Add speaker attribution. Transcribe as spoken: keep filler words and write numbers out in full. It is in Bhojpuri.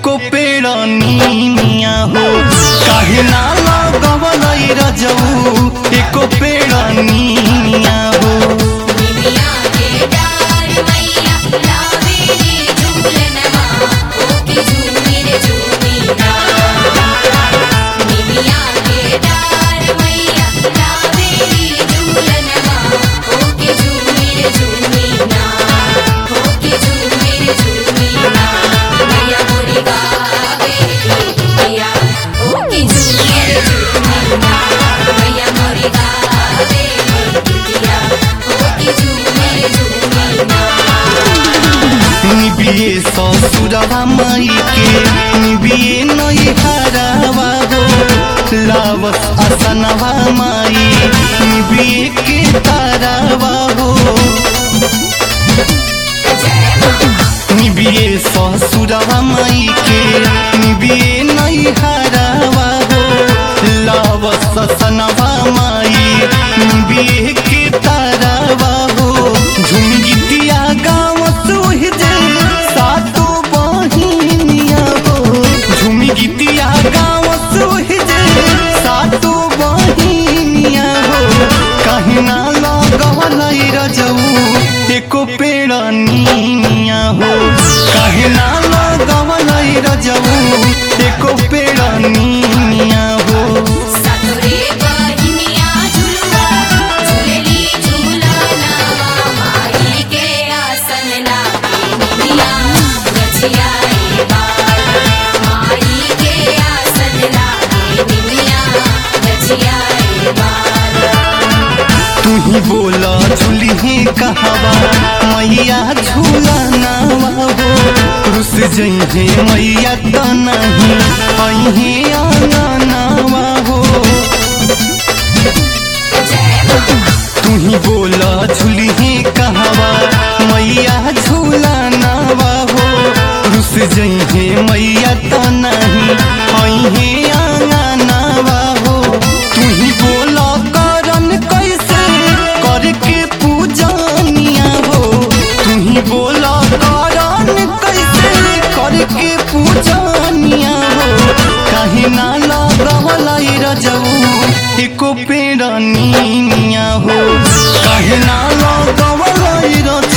Speaker 1: एको पेड़ नीमिया हो काहे ना लगवलै रजऊ एको पेड़ नीमिया हो।
Speaker 2: निमिया के डार मैया लावेली झूलनवा ओके झूमी रे झूमी ना। निमिया के डार मैया लावेली झूलनवा ओके झूमी रे झूमी ना ओके झूमी रे झूमी ना। मैया मोरी गावेली मैया ओके झूमी रे झूमी ना। मैया मोरी गावेली मैया ओके झूमी रे झूमी ना।
Speaker 1: निबिये ससुरवा माई के निबिये नई हरावा हो लावस असनवा माई निबिये के तारावा हो। निबिये ससुरवा माई के निबिये नई हरावा हो लावस असनवा माई निबिये के तारावा हो। झुम गीतिया गाँव सुहिजे सातो बहिनिया हो झुम गीतिया गाँव सुहिजे सातो बहिनिया हो। काहे ना लगवलै रजऊ एको पेड़ नीमिया हो काहे ना लगवलै रजऊ एको पेड़ नीमिया हो।
Speaker 2: सतुरे बहिनिया झुलवा झुलेली झूलनवा माई के आसन लागे निमिया रचियाई बार। माई के आसन लागे निमिया रचियाई बार।
Speaker 1: तू ही बोला झूली कहवा मैया झूला नावा हो रुस जइहे मैया त नहीं अहे आंगनावा हो। तू ही बोला झूली कहवा मैया झूला नावा हो रुस जइहे मैया त नहीं अहे आंगनावा हो। तू ही बोला करन कैसे करके पूजनिया हो तू ही बोला करन कैसे करके पूजनिया हो। काहे ना लगवलै रजऊ एको पेड़ नीमिया हो काहे ना लगवलै रजऊ